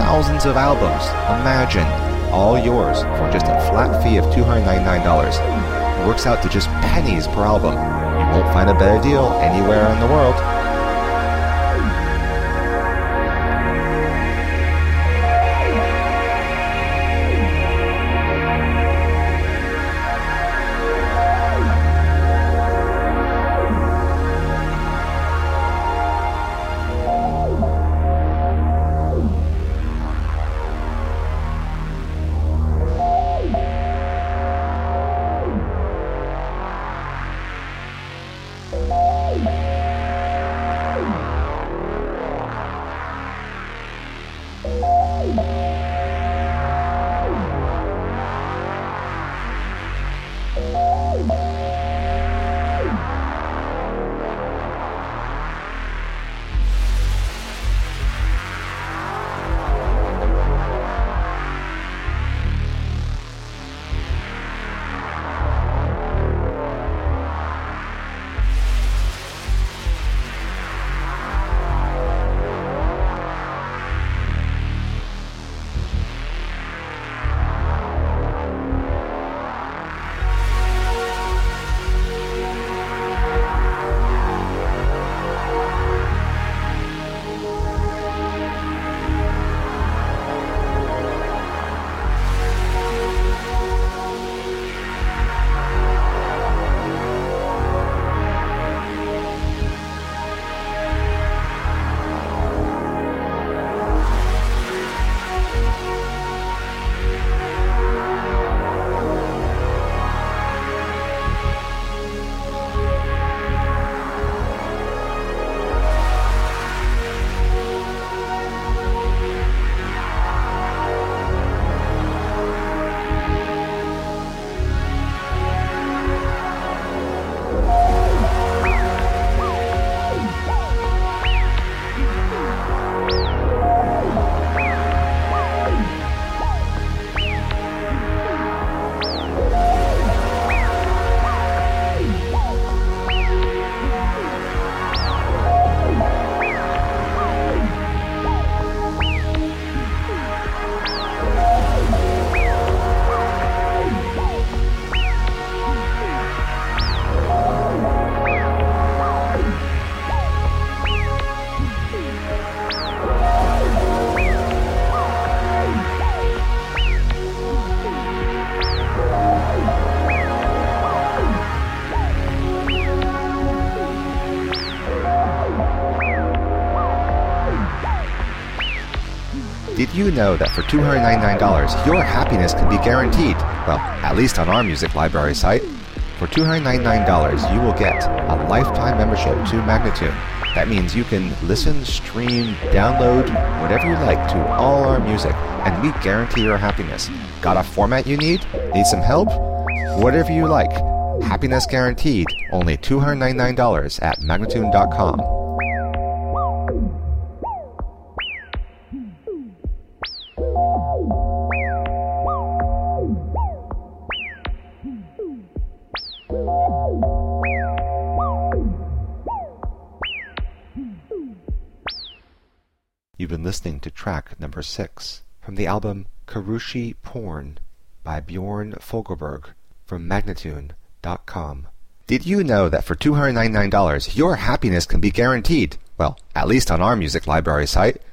thousands of albums. Imagine, all yours for just a flat fee of $299. It works out to just pennies per album. You won't find a better deal anywhere in the world. Did you know that for $299, your happiness can be guaranteed? Well, at least on our music library site. For $299, you will get a lifetime membership to Magnatune. That means you can listen, stream, download, whatever you like to all our music, and we guarantee your happiness. Got a format you need? Need some help? Whatever you like. Happiness guaranteed. Only $299 at Magnatune.com. You've been listening to track number 6 from the album Karushi Porn by Bjorn Fogelberg from Magnatune.com. Did you know that for $299, your happiness can be guaranteed? Well, at least on our music library site.